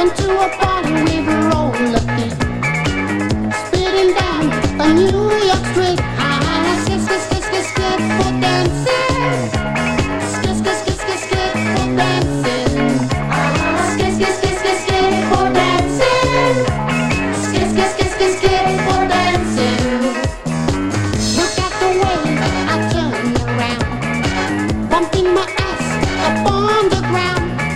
Into a party with roller feet, speeding down a New York street. Skid, skid, skid, skid, skid for dancing. Skid, skid, skid, skid, skid for dancing. Skid, skid, skid, skid, skid for dancing. Skid, skid, skid, skid, skid for dancing. Look at the way I turn around, bumping my ass up on the ground.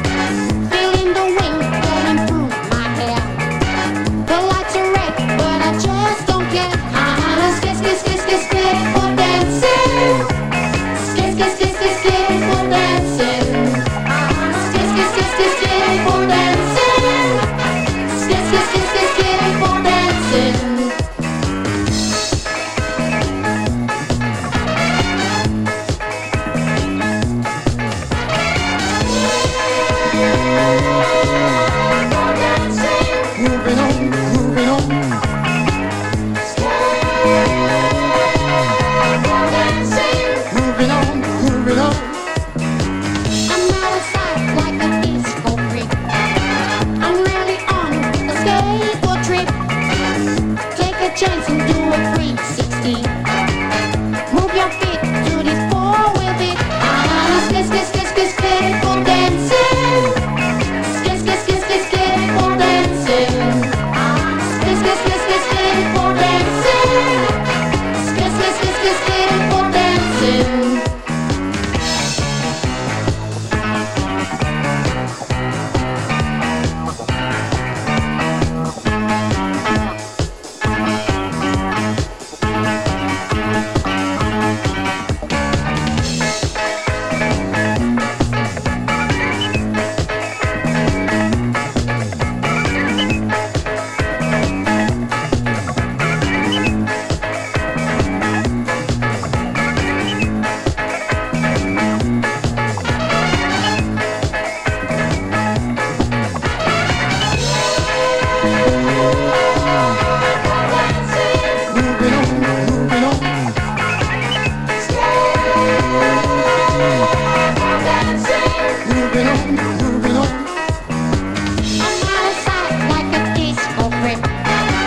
Moving on, moving on. Moving on, moving on. I'm outside like a disco freak. I'm really on a skateboard trip. Take a chance and do